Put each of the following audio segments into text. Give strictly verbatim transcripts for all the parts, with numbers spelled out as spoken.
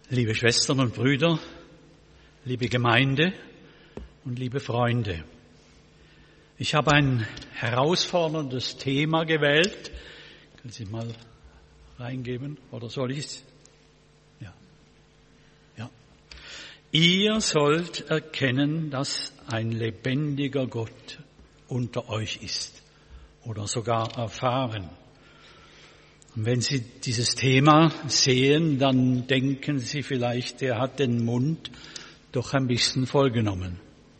Liebe Schwestern und Brüder, liebe Gemeinde und liebe Freunde, ich habe ein herausforderndes Thema gewählt. Können Sie mal reingeben oder soll ich es? Ja. Ja. Ihr sollt erkennen, dass ein lebendiger Gott unter euch ist oder sogar erfahren. Und wenn Sie dieses Thema sehen, dann denken Sie vielleicht, er hat den Mund doch ein bisschen vollgenommen.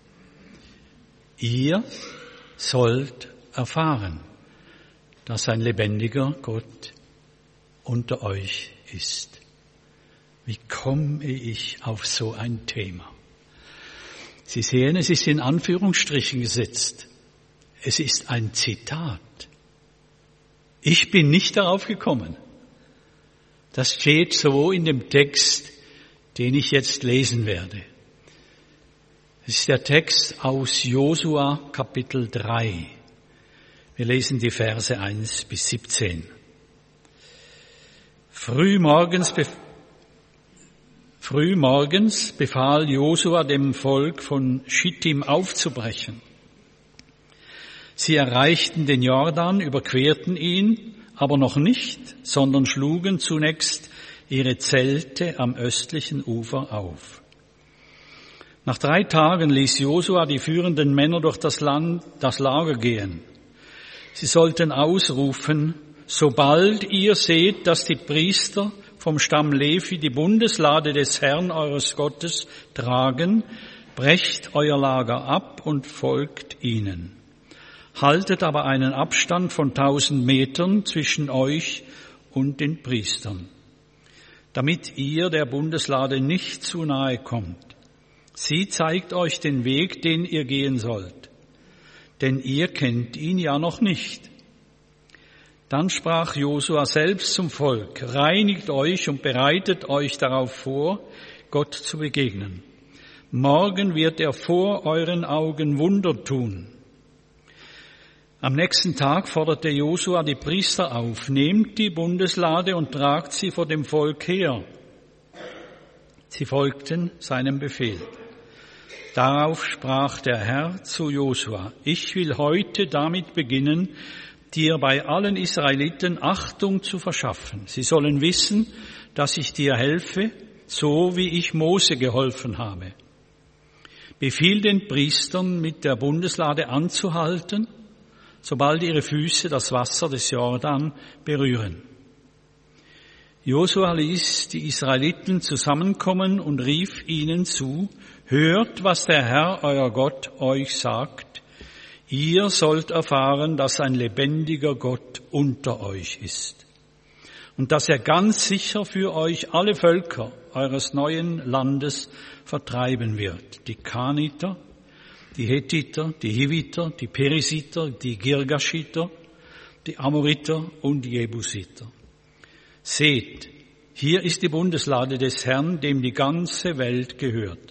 Ihr sollt erfahren, dass ein lebendiger Gott unter euch ist. Wie komme ich auf so ein Thema? Sie sehen, es ist in Anführungsstrichen gesetzt. Es ist ein Zitat. Ich bin nicht darauf gekommen. Das steht so in dem Text, den ich jetzt lesen werde. Es ist der Text aus Josua Kapitel drei. Wir lesen die Verse eins bis siebzehn. Frühmorgens, bef- Frühmorgens befahl Josua dem Volk von Schittim aufzubrechen. Sie erreichten den Jordan, überquerten ihn, aber noch nicht, sondern schlugen zunächst ihre Zelte am östlichen Ufer auf. Nach drei Tagen ließ Josua die führenden Männer durch das Land, das Lager gehen. Sie sollten ausrufen: Sobald ihr seht, dass die Priester vom Stamm Levi die Bundeslade des Herrn eures Gottes tragen, brecht euer Lager ab und folgt ihnen. Haltet aber einen Abstand von tausend Metern zwischen euch und den Priestern, damit ihr der Bundeslade nicht zu nahe kommt. Sie zeigt euch den Weg, den ihr gehen sollt, denn ihr kennt ihn ja noch nicht. Dann sprach Josua selbst zum Volk: Reinigt euch und bereitet euch darauf vor, Gott zu begegnen. Morgen wird er vor euren Augen Wunder tun. Am nächsten Tag forderte Josua die Priester auf: Nehmt die Bundeslade und tragt sie vor dem Volk her. Sie folgten seinem Befehl. Darauf sprach der Herr zu Josua: Ich will heute damit beginnen, dir bei allen Israeliten Achtung zu verschaffen. Sie sollen wissen, dass ich dir helfe, so wie ich Mose geholfen habe. Befiehl den Priestern, mit der Bundeslade anzuhalten, sobald ihre Füße das Wasser des Jordan berühren. Josua ließ die Israeliten zusammenkommen und rief ihnen zu: Hört, was der Herr, euer Gott, euch sagt. Ihr sollt erfahren, dass ein lebendiger Gott unter euch ist und dass er ganz sicher für euch alle Völker eures neuen Landes vertreiben wird: die Kaniter, die Hethiter, die Hiviter, die Perisiter, die Girgashiter, die Amoriter und die Jebusiter. Seht, hier ist die Bundeslade des Herrn, dem die ganze Welt gehört.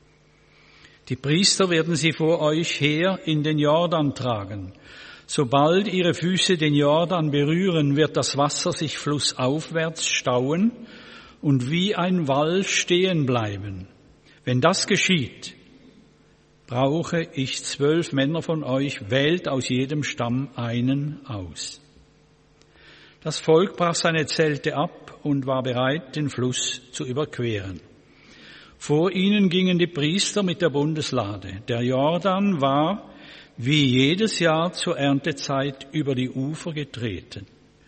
Die Priester werden sie vor euch her in den Jordan tragen. Sobald ihre Füße den Jordan berühren, wird das Wasser sich flussaufwärts stauen und wie ein Wall stehen bleiben. Wenn das geschieht, brauche ich zwölf Männer von euch, wählt aus jedem Stamm einen aus. Das Volk brach seine Zelte ab und war bereit, den Fluss zu überqueren. Vor ihnen gingen die Priester mit der Bundeslade. Der Jordan war wie jedes Jahr zur Erntezeit über die Ufer getreten.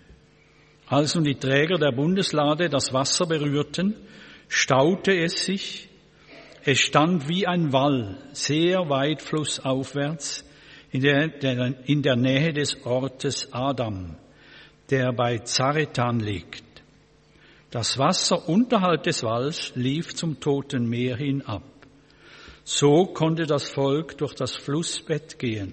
Als nun die Träger der Bundeslade das Wasser berührten, staute es sich. Es stand wie ein Wall, sehr weit flussaufwärts, in der, der, in der Nähe des Ortes Adam, der bei Zaretan liegt. Das Wasser unterhalb des Walls lief zum Toten Meer hin ab. So konnte das Volk durch das Flussbett gehen.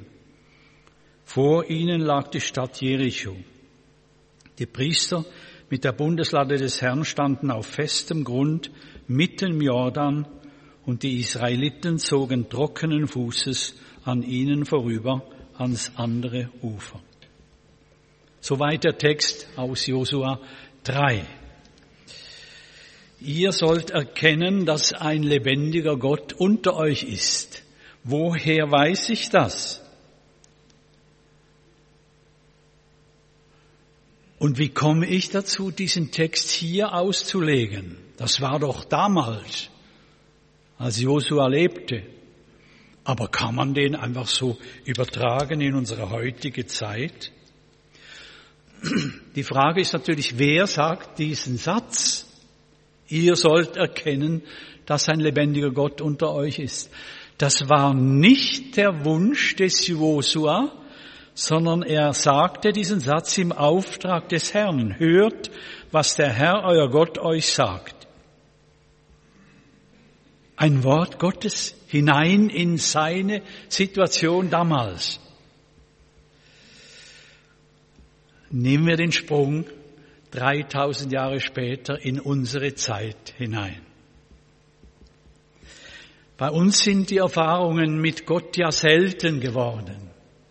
Vor ihnen lag die Stadt Jericho. Die Priester mit der Bundeslade des Herrn standen auf festem Grund mitten im Jordan, und die Israeliten zogen trockenen Fußes an ihnen vorüber ans andere Ufer. Soweit der Text aus Josua drei. Ihr sollt erkennen, dass ein lebendiger Gott unter euch ist. Woher weiß ich das? Und wie komme ich dazu, diesen Text hier auszulegen? Das war doch damals, als Josua lebte. Aber kann man den einfach so übertragen in unsere heutige Zeit? Die Frage ist natürlich, wer sagt diesen Satz? Ihr sollt erkennen, dass ein lebendiger Gott unter euch ist. Das war nicht der Wunsch des Josua, sondern er sagte diesen Satz im Auftrag des Herrn. Hört, was der Herr, euer Gott, euch sagt. Ein Wort Gottes hinein in seine Situation damals. Nehmen wir den Sprung dreitausend Jahre später in unsere Zeit hinein. Bei uns sind die Erfahrungen mit Gott ja selten geworden.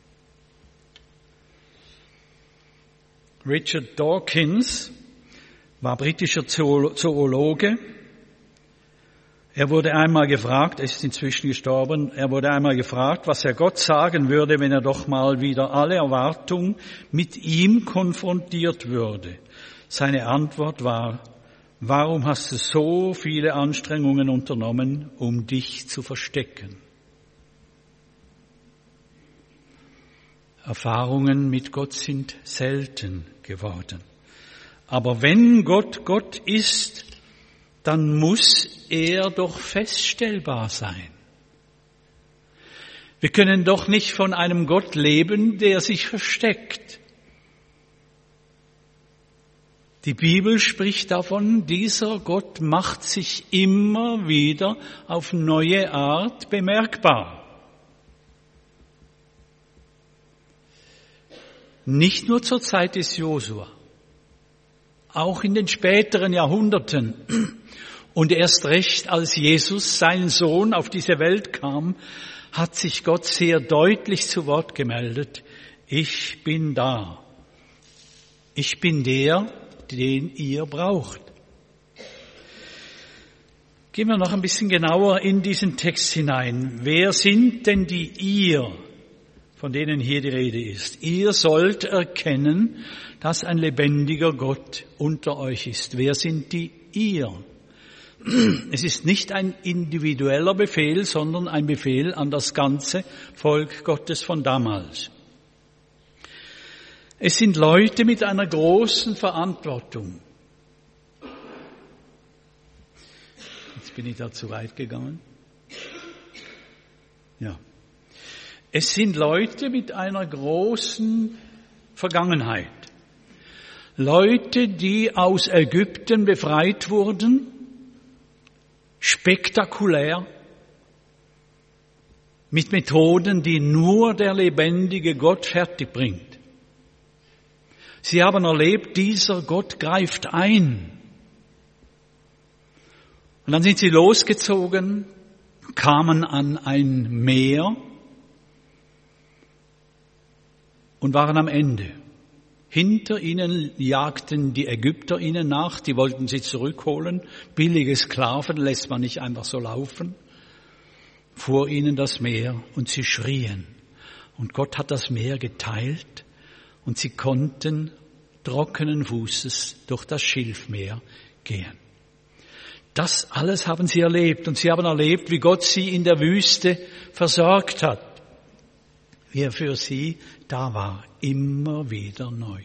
Richard Dawkins war britischer Zoologe. Er wurde einmal gefragt, er ist inzwischen gestorben, er wurde einmal gefragt, was er Gott sagen würde, wenn er doch mal wieder alle Erwartung mit ihm konfrontiert würde. Seine Antwort war: Warum hast du so viele Anstrengungen unternommen, um dich zu verstecken? Erfahrungen mit Gott sind selten geworden. Aber wenn Gott Gott ist, dann muss er doch feststellbar sein. Wir können doch nicht von einem Gott leben, der sich versteckt. Die Bibel spricht davon, dieser Gott macht sich immer wieder auf neue Art bemerkbar. Nicht nur zur Zeit des Josua, auch in den späteren Jahrhunderten und erst recht, als Jesus, sein Sohn, auf diese Welt kam, hat sich Gott sehr deutlich zu Wort gemeldet: Ich bin da. Ich bin der, den ihr braucht. Gehen wir noch ein bisschen genauer in diesen Text hinein. Wer sind denn die ihr, von denen hier die Rede ist? Ihr sollt erkennen, dass ein lebendiger Gott unter euch ist. Wer sind die ihr? Es ist nicht ein individueller Befehl, sondern ein Befehl an das ganze Volk Gottes von damals. Es sind Leute mit einer großen Verantwortung. Jetzt bin ich da zu weit gegangen. Ja. Es sind Leute mit einer großen Vergangenheit. Leute, die aus Ägypten befreit wurden, spektakulär, mit Methoden, die nur der lebendige Gott fertigbringt. Sie haben erlebt, dieser Gott greift ein. Und dann sind sie losgezogen, kamen an ein Meer und waren am Ende. Hinter ihnen jagten die Ägypter ihnen nach, die wollten sie zurückholen. Billige Sklaven lässt man nicht einfach so laufen. Vor ihnen das Meer und sie schrien. Und Gott hat das Meer geteilt und sie konnten trockenen Fußes durch das Schilfmeer gehen. Das alles haben sie erlebt und sie haben erlebt, wie Gott sie in der Wüste versorgt hat. Wie er für sie da war, immer wieder neu.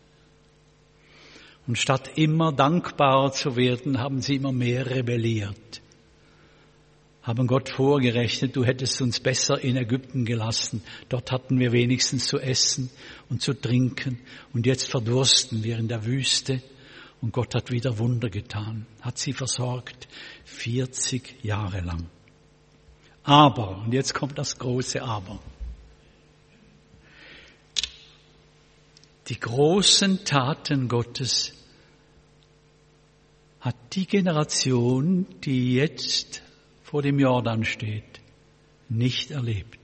Und statt immer dankbarer zu werden, haben sie immer mehr rebelliert. Haben Gott vorgerechnet, du hättest uns besser in Ägypten gelassen. Dort hatten wir wenigstens zu essen und zu trinken. Und jetzt verdursten wir in der Wüste. Und Gott hat wieder Wunder getan, hat sie versorgt, vierzig Jahre lang. Aber, und jetzt kommt das große Aber. Die großen Taten Gottes hat die Generation, die jetzt vor dem Jordan steht, nicht erlebt.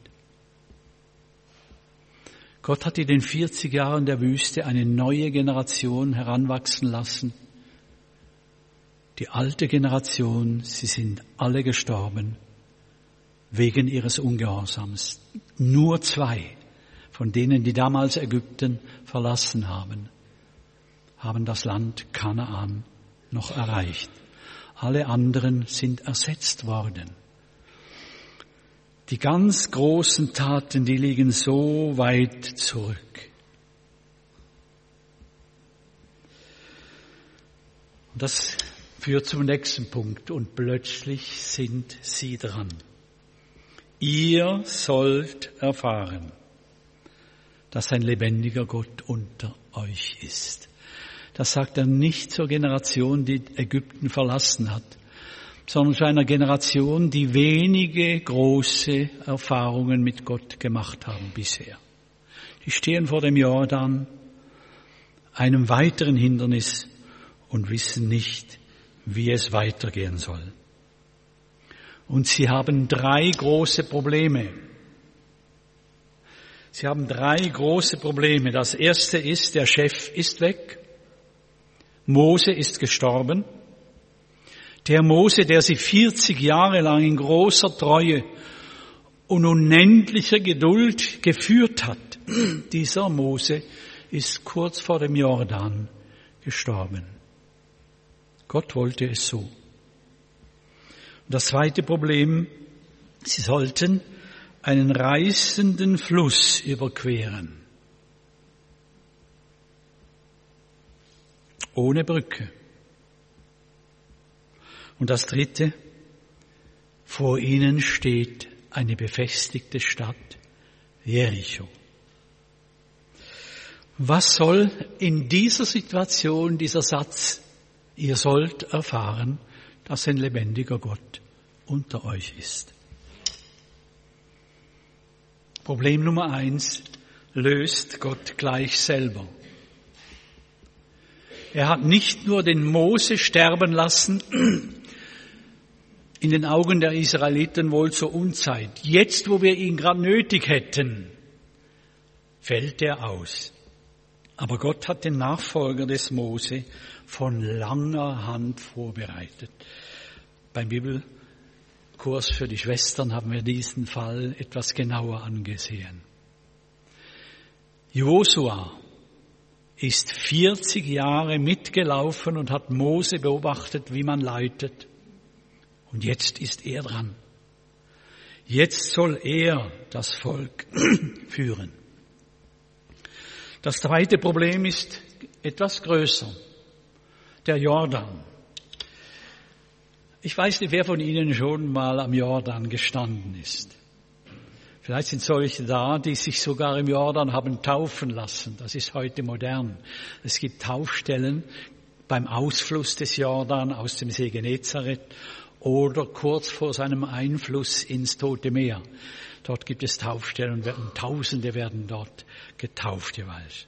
Gott hat in den vierzig Jahren der Wüste eine neue Generation heranwachsen lassen, Die alte Generation, sie sind alle gestorben wegen ihres Ungehorsams. Nur zwei von denen, die damals Ägypten verlassen haben, haben das Land Kanaan noch erreicht. Alle anderen sind ersetzt worden. Die ganz großen Taten, die liegen so weit zurück. Und das führt zum nächsten Punkt. Und plötzlich sind sie dran. Ihr sollt erfahren, dass ein lebendiger Gott unter euch ist. Das sagt er nicht zur Generation, die Ägypten verlassen hat, sondern zu einer Generation, die wenige große Erfahrungen mit Gott gemacht haben bisher. Die stehen vor dem Jordan, einem weiteren Hindernis, und wissen nicht, wie es weitergehen soll. Und sie haben drei große Probleme. Sie haben drei große Probleme. Das erste ist, der Chef ist weg. Mose ist gestorben. Der Mose, der sie vierzig Jahre lang in großer Treue und unendlicher Geduld geführt hat, dieser Mose ist kurz vor dem Jordan gestorben. Gott wollte es so. Und das zweite Problem, sie sollten einen reißenden Fluss überqueren. Ohne Brücke. Und das dritte, vor ihnen steht eine befestigte Stadt, Jericho. Was soll in dieser Situation dieser Satz, ihr sollt erfahren, dass ein lebendiger Gott unter euch ist? Problem Nummer eins löst Gott gleich selber. Er hat nicht nur den Mose sterben lassen, in den Augen der Israeliten wohl zur Unzeit. Jetzt, wo wir ihn gerade nötig hätten, fällt er aus. Aber Gott hat den Nachfolger des Mose von langer Hand vorbereitet. Beim Bibelkurs für die Schwestern haben wir diesen Fall etwas genauer angesehen. Josua ist vierzig Jahre mitgelaufen und hat Mose beobachtet, wie man leitet. Und jetzt ist er dran. Jetzt soll er das Volk führen. Das zweite Problem ist etwas größer. Der Jordan. Ich weiß nicht, wer von Ihnen schon mal am Jordan gestanden ist. Vielleicht sind solche da, die sich sogar im Jordan haben taufen lassen. Das ist heute modern. Es gibt Taufstellen beim Ausfluss des Jordan aus dem See Genezareth oder kurz vor seinem Einfluss ins Tote Meer. Dort gibt es Taufstellen und Tausende werden dort getauft jeweils.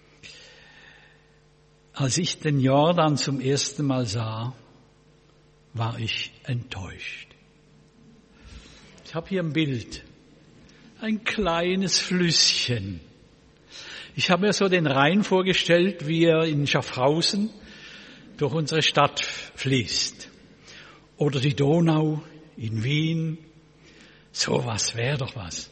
Als ich den Jordan zum ersten Mal sah, war ich enttäuscht. Ich habe hier ein Bild. Ein kleines Flüsschen. Ich habe mir so den Rhein vorgestellt, wie er in Schaffhausen durch unsere Stadt fließt. Oder die Donau in Wien. So was wäre doch was.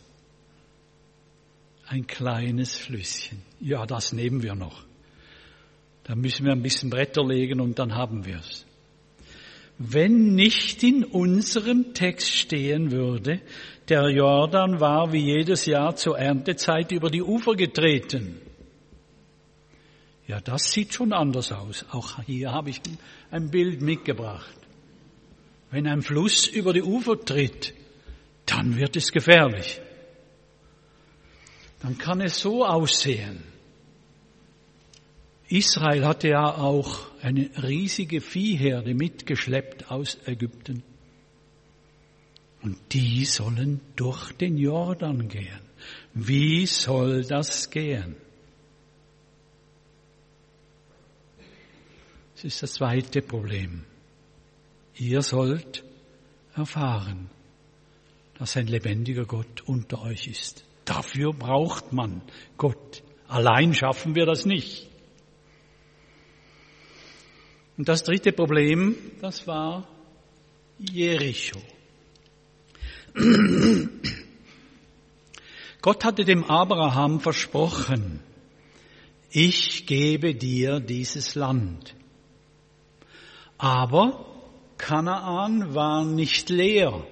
Ein kleines Flüsschen. Ja, das nehmen wir noch. Da müssen wir ein bisschen Bretter legen und dann haben wir es. Wenn nicht in unserem Text stehen würde, der Jordan war wie jedes Jahr zur Erntezeit über die Ufer getreten. Ja, das sieht schon anders aus. Auch hier habe ich ein Bild mitgebracht. Wenn ein Fluss über die Ufer tritt, dann wird es gefährlich. Dann kann es so aussehen. Israel hatte ja auch eine riesige Viehherde mitgeschleppt aus Ägypten. Und die sollen durch den Jordan gehen. Wie soll das gehen? Das ist das zweite Problem. Ihr sollt erfahren, dass ein lebendiger Gott unter euch ist. Dafür braucht man Gott. Allein schaffen wir das nicht. Und das dritte Problem, das war Jericho. Gott hatte dem Abraham versprochen, ich gebe dir dieses Land. Aber Kanaan war nicht leer.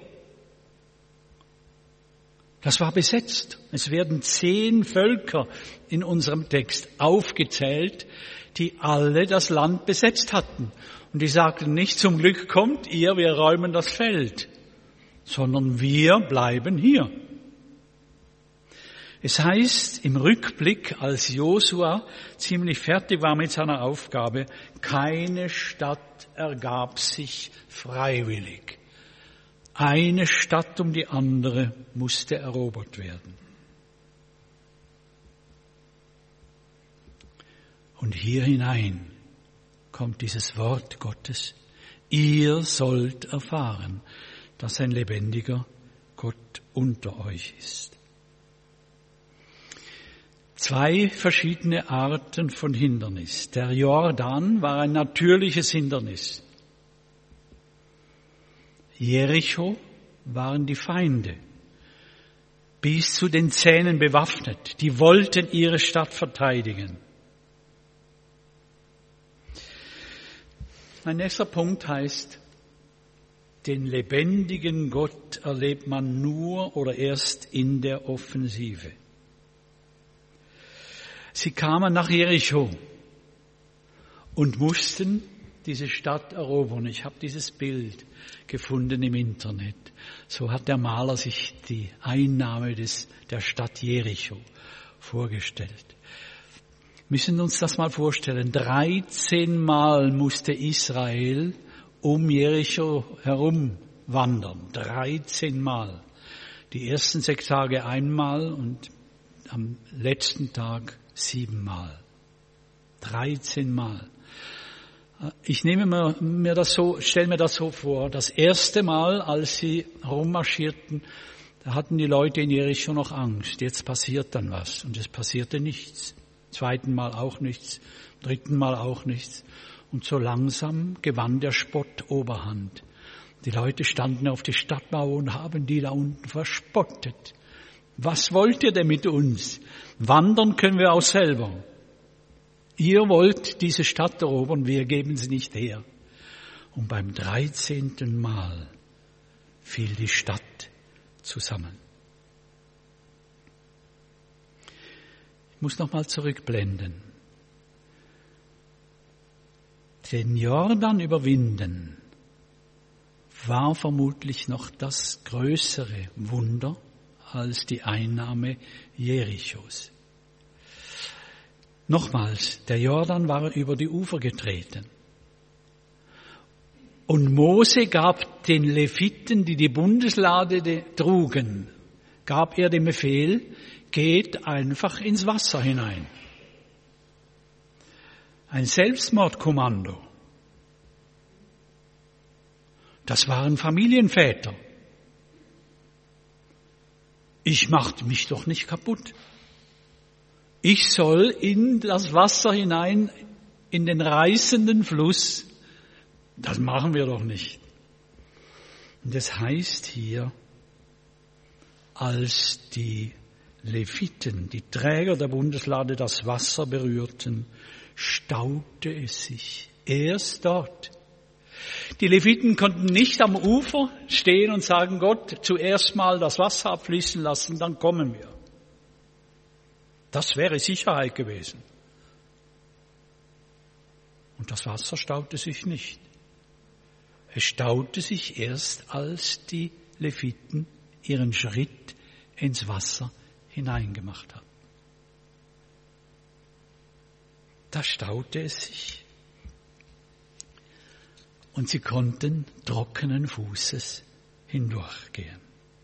Das war besetzt. Es werden zehn Völker in unserem Text aufgezählt, die alle das Land besetzt hatten. Und die sagten nicht, zum Glück kommt ihr, wir räumen das Feld, sondern wir bleiben hier. Es heißt im Rückblick, als Josua ziemlich fertig war mit seiner Aufgabe, keine Stadt ergab sich freiwillig. Eine Stadt um die andere musste erobert werden. Und hier hinein kommt dieses Wort Gottes. Ihr sollt erfahren, dass ein lebendiger Gott unter euch ist. Zwei verschiedene Arten von Hindernis. Der Jordan war ein natürliches Hindernis. Jericho waren die Feinde, bis zu den Zähnen bewaffnet. Die wollten ihre Stadt verteidigen. Mein nächster Punkt heißt, den lebendigen Gott erlebt man nur oder erst in der Offensive. Sie kamen nach Jericho und mussten diese Stadt erobern. Ich habe dieses Bild gefunden im Internet. So hat der Maler sich die Einnahme des, der Stadt Jericho vorgestellt. Müssen uns das mal vorstellen. dreizehn Mal musste Israel um Jericho herum wandern. dreizehn Mal. Die ersten sechs Tage einmal und am letzten Tag siebenmal. dreizehn Mal. Ich nehme mir, mir das so, stelle mir das so vor. Das erste Mal, als sie rummarschierten, da hatten die Leute in Jericho noch Angst. Jetzt passiert dann was. Und es passierte nichts. Zweiten Mal auch nichts. Dritten Mal auch nichts. Und so langsam gewann der Spott Oberhand. Die Leute standen auf die Stadtmauer und haben die da unten verspottet. Was wollt ihr denn mit uns? Wandern können wir auch selber. Ihr wollt diese Stadt erobern, wir geben sie nicht her. Und beim dreizehnten Mal fiel die Stadt zusammen. Ich muss noch mal zurückblenden. Den Jordan überwinden war vermutlich noch das größere Wunder als die Einnahme Jerichos. Nochmals, der Jordan war über die Ufer getreten. Und Mose gab den Leviten, die die Bundeslade trugen, gab er den Befehl, geht einfach ins Wasser hinein. Ein Selbstmordkommando. Das waren Familienväter. Ich mache mich doch nicht kaputt. Ich soll in das Wasser hinein, in den reißenden Fluss. Das machen wir doch nicht. Und das heißt hier, als die Leviten, die Träger der Bundeslade, das Wasser berührten, staute es sich. Erst dort. Die Leviten konnten nicht am Ufer stehen und sagen, Gott, zuerst mal das Wasser abfließen lassen, dann kommen wir. Das wäre Sicherheit gewesen. Und das Wasser staute sich nicht. Es staute sich erst, als die Leviten ihren Schritt ins Wasser hineingemacht haben. Da staute es sich. Und sie konnten trockenen Fußes hindurchgehen.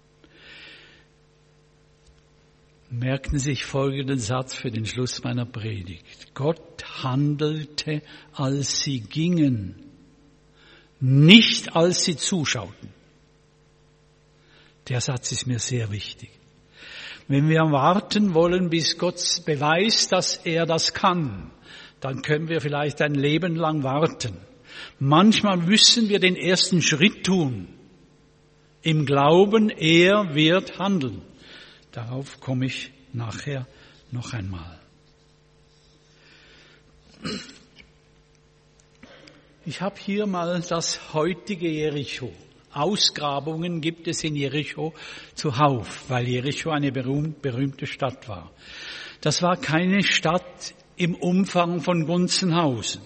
Merken Sie sich folgenden Satz für den Schluss meiner Predigt. Gott handelte, als sie gingen, nicht als sie zuschauten. Der Satz ist mir sehr wichtig. Wenn wir warten wollen, bis Gott beweist, dass er das kann, dann können wir vielleicht ein Leben lang warten. Manchmal müssen wir den ersten Schritt tun. Im Glauben, er wird handeln. Darauf komme ich nachher noch einmal. Ich habe hier mal das heutige Jericho. Ausgrabungen gibt es in Jericho zuhauf, weil Jericho eine berühmte Stadt war. Das war keine Stadt im Umfang von Gunzenhausen.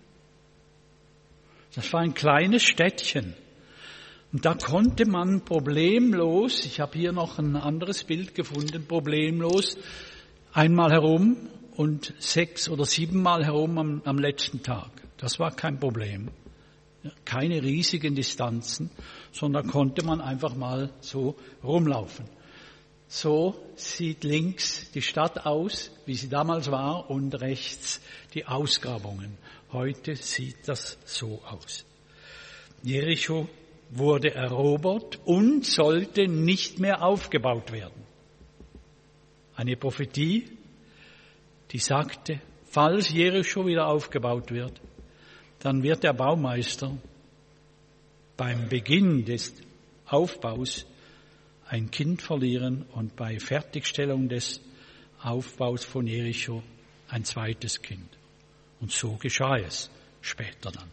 Das war ein kleines Städtchen. Und da konnte man problemlos, ich habe hier noch ein anderes Bild gefunden, problemlos einmal herum und sechs oder siebenmal herum am, am letzten Tag. Das war kein Problem. Keine riesigen Distanzen, sondern konnte man einfach mal so rumlaufen. So sieht links die Stadt aus, wie sie damals war, und rechts die Ausgrabungen. Heute sieht das so aus. Jericho wurde erobert und sollte nicht mehr aufgebaut werden. Eine Prophetie, die sagte, falls Jericho wieder aufgebaut wird, dann wird der Baumeister beim Beginn des Aufbaus ein Kind verlieren und bei Fertigstellung des Aufbaus von Jericho ein zweites Kind. Und so geschah es später dann.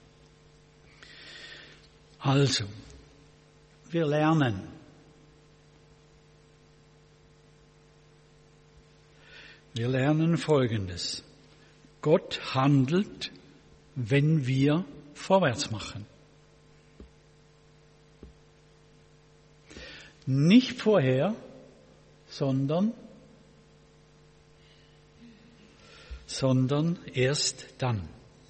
Also, wir lernen. Wir lernen Folgendes. Gott handelt, wenn wir vorwärts machen. Nicht vorher, sondern, sondern erst dann.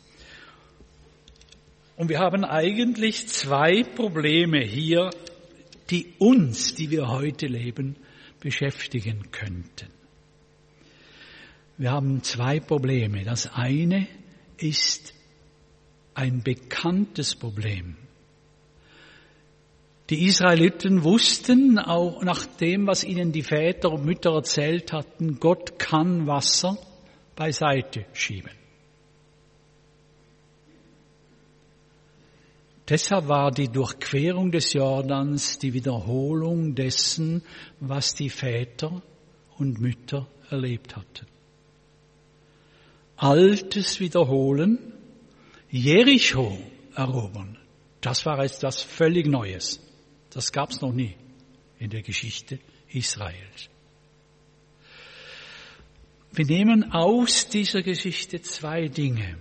Und wir haben eigentlich zwei Probleme hier, die uns, die wir heute leben, beschäftigen könnten. Wir haben zwei Probleme. Das eine ist ein bekanntes Problem. Die Israeliten wussten auch nach dem, was ihnen die Väter und Mütter erzählt hatten, Gott kann Wasser beiseite schieben. Deshalb war die Durchquerung des Jordans die Wiederholung dessen, was die Väter und Mütter erlebt hatten. Altes wiederholen, Jericho erobern, das war etwas völlig Neues. Das gab es noch nie in der Geschichte Israels. Wir nehmen aus dieser Geschichte zwei Dinge.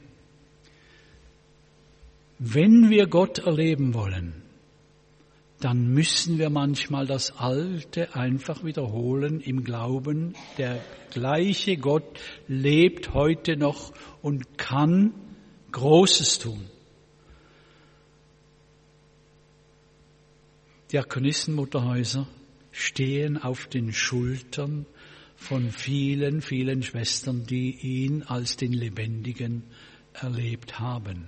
Wenn wir Gott erleben wollen, dann müssen wir manchmal das Alte einfach wiederholen im Glauben, der gleiche Gott lebt heute noch und kann Großes tun. Diakonissenmutterhäuser stehen auf den Schultern von vielen, vielen Schwestern, die ihn als den Lebendigen erlebt haben.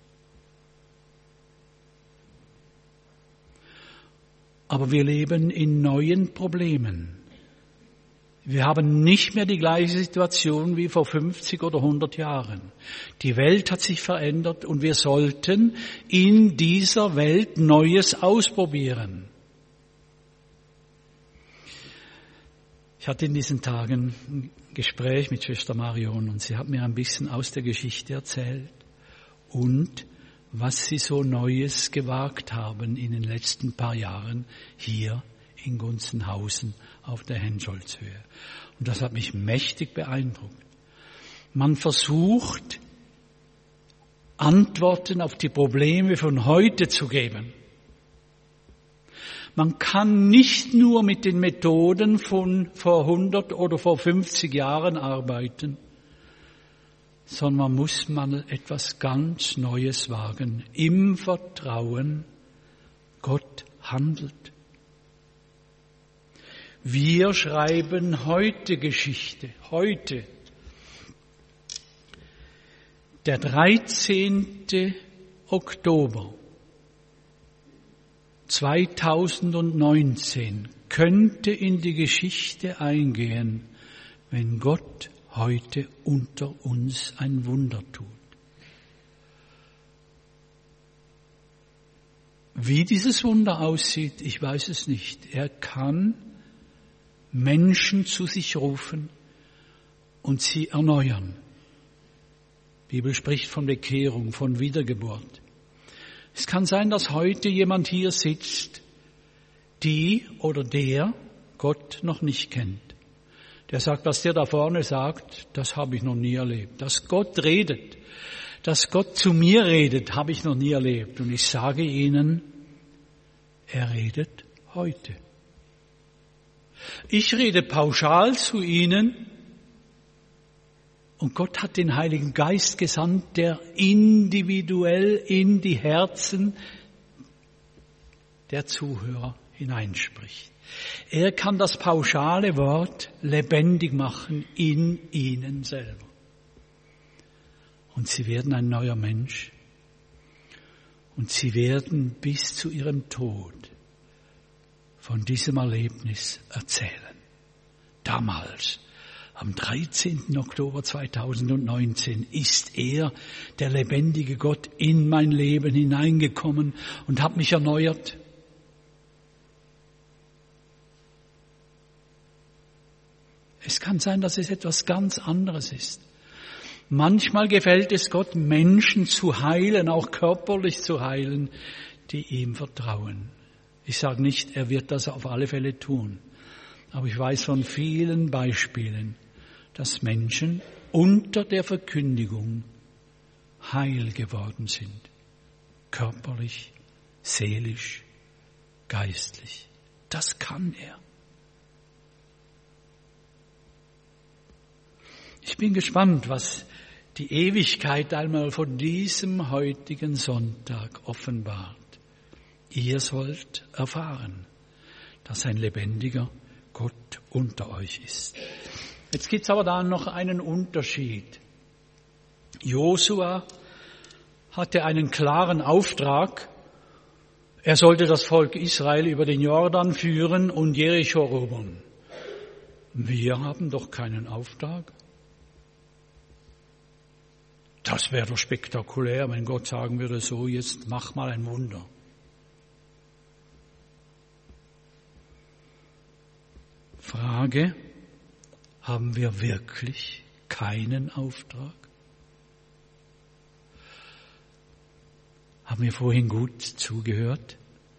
Aber wir leben in neuen Problemen. Wir haben nicht mehr die gleiche Situation wie vor fünfzig oder hundert Jahren. Die Welt hat sich verändert und wir sollten in dieser Welt Neues ausprobieren. Ich hatte in diesen Tagen ein Gespräch mit Schwester Marion und sie hat mir ein bisschen aus der Geschichte erzählt und was sie so Neues gewagt haben in den letzten paar Jahren hier in Gunzenhausen auf der Henscholzhöhe. Und das hat mich mächtig beeindruckt. Man versucht, Antworten auf die Probleme von heute zu geben. Man kann nicht nur mit den Methoden von vor hundert oder vor fünfzig Jahren arbeiten, sondern man muss mal etwas ganz Neues wagen, im Vertrauen, Gott handelt. Wir schreiben heute Geschichte, heute. Der dreizehnten Oktober zweitausendneunzehn könnte in die Geschichte eingehen, wenn Gott heute unter uns ein Wunder tut. Wie dieses Wunder aussieht, ich weiß es nicht. Er kann Menschen zu sich rufen und sie erneuern. Die Bibel spricht von Bekehrung, von Wiedergeburt. Es kann sein, dass heute jemand hier sitzt, die oder der Gott noch nicht kennt. Der sagt, was der da vorne sagt, das habe ich noch nie erlebt. Dass Gott redet, dass Gott zu mir redet, habe ich noch nie erlebt. Und ich sage Ihnen, er redet heute. Ich rede pauschal zu Ihnen und Gott hat den Heiligen Geist gesandt, der individuell in die Herzen der Zuhörer hineinspricht. Er kann das pauschale Wort lebendig machen in ihnen selber. Und sie werden ein neuer Mensch. Und sie werden bis zu ihrem Tod von diesem Erlebnis erzählen. Damals, am dreizehnten Oktober zweitausendneunzehn, ist er, der lebendige Gott, in mein Leben hineingekommen und hat mich erneuert. Es kann sein, dass es etwas ganz anderes ist. Manchmal gefällt es Gott, Menschen zu heilen, auch körperlich zu heilen, die ihm vertrauen. Ich sage nicht, er wird das auf alle Fälle tun. Aber ich weiß von vielen Beispielen, dass Menschen unter der Verkündigung heil geworden sind. Körperlich, seelisch, geistlich. Das kann er. Ich bin gespannt, was die Ewigkeit einmal von diesem heutigen Sonntag offenbart. Ihr sollt erfahren, dass ein lebendiger Gott unter euch ist. Jetzt gibt es aber da noch einen Unterschied. Josua hatte einen klaren Auftrag. Er sollte das Volk Israel über den Jordan führen und Jericho erobern. Wir haben doch keinen Auftrag. Das wäre doch spektakulär, wenn Gott sagen würde, so, jetzt mach mal ein Wunder. Frage, haben wir wirklich keinen Auftrag? Haben wir vorhin gut zugehört,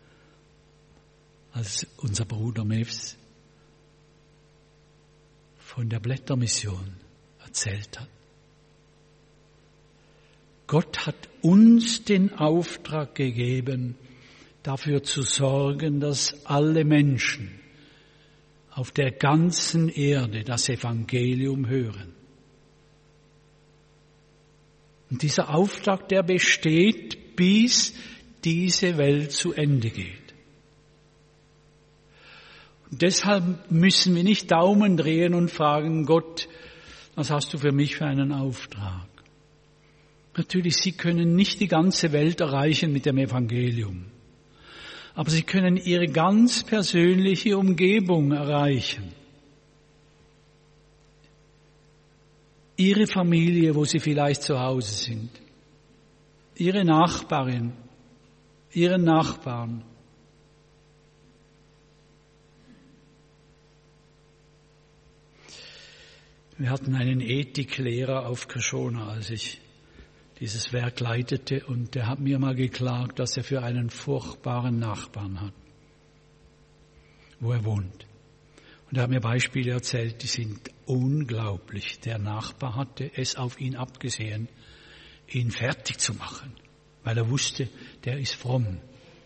als unser Bruder Mevs von der Blättermission erzählt hat? Gott hat uns den Auftrag gegeben, dafür zu sorgen, dass alle Menschen auf der ganzen Erde das Evangelium hören. Und dieser Auftrag, der besteht, bis diese Welt zu Ende geht. Und deshalb müssen wir nicht Daumen drehen und fragen, Gott, was hast du für mich für einen Auftrag? Natürlich, Sie können nicht die ganze Welt erreichen mit dem Evangelium. Aber Sie können Ihre ganz persönliche Umgebung erreichen. Ihre Familie, wo Sie vielleicht zu Hause sind. Ihre Nachbarin, Ihren Nachbarn. Wir hatten einen Ethiklehrer auf Kirchona, als ich dieses Werk leitete, und der hat mir mal geklagt, dass er für einen furchtbaren Nachbarn hat, wo er wohnt. Und er hat mir Beispiele erzählt, die sind unglaublich. Der Nachbar hatte es auf ihn abgesehen, ihn fertig zu machen, weil er wusste, der ist fromm.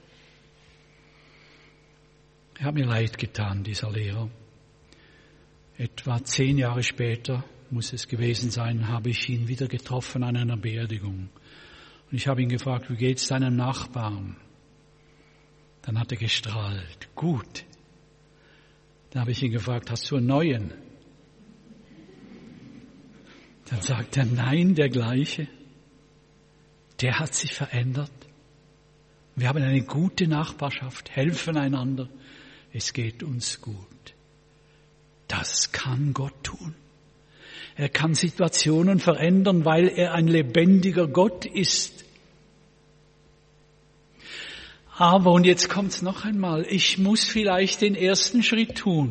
Er hat mir leid getan, dieser Lehrer. Etwa zehn Jahre später, muss es gewesen sein, habe ich ihn wieder getroffen an einer Beerdigung. Und ich habe ihn gefragt, wie geht's deinem Nachbarn? Dann hat er gestrahlt. Gut. Dann habe ich ihn gefragt, hast du einen neuen? Dann sagt er, nein, der gleiche. Der hat sich verändert. Wir haben eine gute Nachbarschaft, helfen einander. Es geht uns gut. Das kann Gott tun. Er kann Situationen verändern, weil er ein lebendiger Gott ist. Aber, und jetzt kommt's noch einmal, ich muss vielleicht den ersten Schritt tun.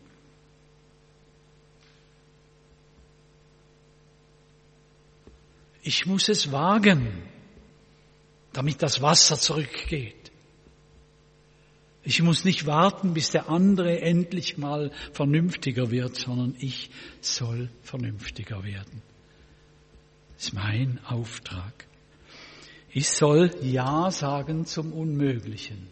Ich muss es wagen, damit das Wasser zurückgeht. Ich muss nicht warten, bis der andere endlich mal vernünftiger wird, sondern ich soll vernünftiger werden. Das ist mein Auftrag. Ich soll Ja sagen zum Unmöglichen.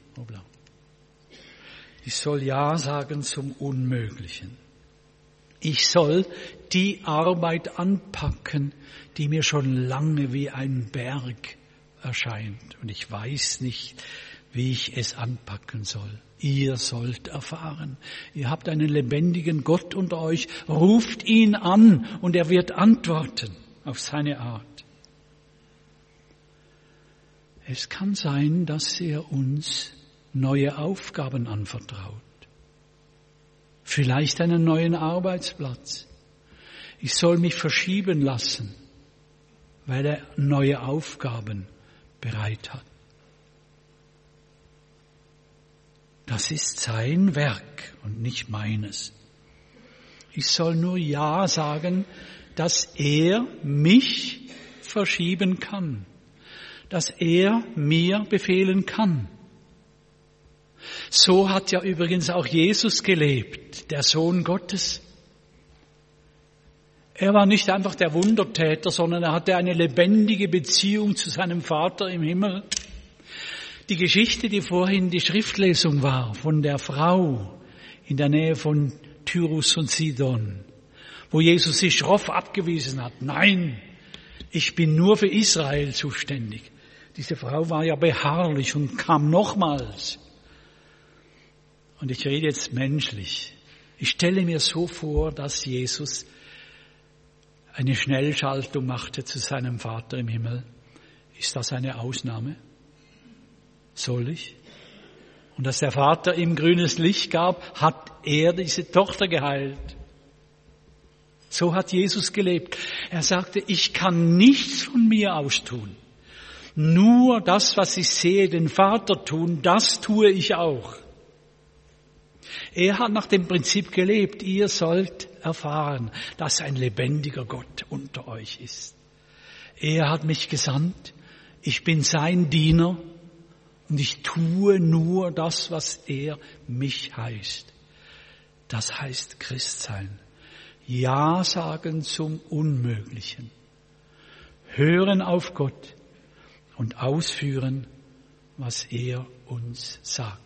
Ich soll Ja sagen zum Unmöglichen. Ich soll die Arbeit anpacken, die mir schon lange wie ein Berg erscheint. Und ich weiß nicht, wie ich es anpacken soll. Ihr sollt erfahren. Ihr habt einen lebendigen Gott unter euch. Ruft ihn an und er wird antworten auf seine Art. Es kann sein, dass er uns neue Aufgaben anvertraut. Vielleicht einen neuen Arbeitsplatz. Ich soll mich verschieben lassen, weil er neue Aufgaben bereit hat. Das ist sein Werk und nicht meines. Ich soll nur Ja sagen, dass er mich verschieben kann, dass er mir befehlen kann. So hat ja übrigens auch Jesus gelebt, der Sohn Gottes. Er war nicht einfach der Wundertäter, sondern er hatte eine lebendige Beziehung zu seinem Vater im Himmel. Die Geschichte, die vorhin die Schriftlesung war, von der Frau in der Nähe von Tyrus und Sidon, wo Jesus sie schroff abgewiesen hat. Nein, ich bin nur für Israel zuständig. Diese Frau war ja beharrlich und kam nochmals. Und ich rede jetzt menschlich. Ich stelle mir so vor, dass Jesus eine Schnellschaltung machte zu seinem Vater im Himmel. Ist das eine Ausnahme? Soll ich? Und dass der Vater ihm grünes Licht gab, hat er diese Tochter geheilt. So hat Jesus gelebt. Er sagte, ich kann nichts von mir aus tun. Nur das, was ich sehe, den Vater tun, das tue ich auch. Er hat nach dem Prinzip gelebt, ihr sollt erfahren, dass ein lebendiger Gott unter euch ist. Er hat mich gesandt, ich bin sein Diener und ich tue nur das, was er mich heißt. Das heißt Christsein. Ja sagen zum Unmöglichen. Hören auf Gott und ausführen, was er uns sagt.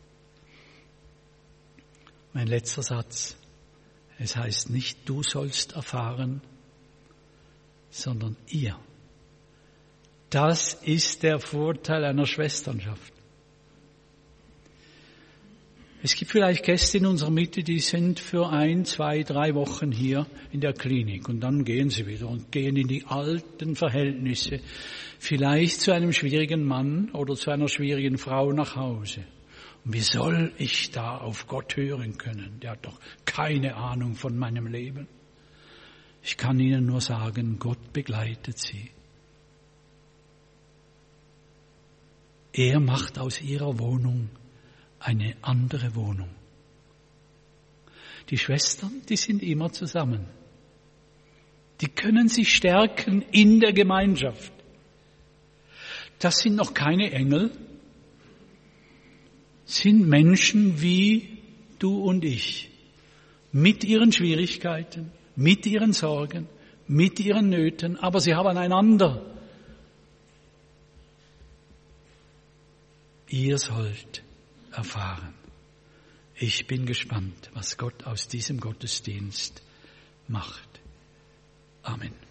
Mein letzter Satz. Es heißt nicht, du sollst erfahren, sondern ihr. Das ist der Vorteil einer Schwesternschaft. Es gibt vielleicht Gäste in unserer Mitte, die sind für ein, zwei, drei Wochen hier in der Klinik und dann gehen sie wieder und gehen in die alten Verhältnisse, vielleicht zu einem schwierigen Mann oder zu einer schwierigen Frau nach Hause. Und wie soll ich da auf Gott hören können? Der hat doch keine Ahnung von meinem Leben. Ich kann Ihnen nur sagen, Gott begleitet sie. Er macht aus ihrer Wohnung eine andere Wohnung. Die Schwestern, die sind immer zusammen. Die können sich stärken in der Gemeinschaft. Das sind noch keine Engel, sind Menschen wie du und ich, mit ihren Schwierigkeiten, mit ihren Sorgen, mit ihren Nöten, aber sie haben einander. Ihr sollt erfahren. Ich bin gespannt, was Gott aus diesem Gottesdienst macht. Amen.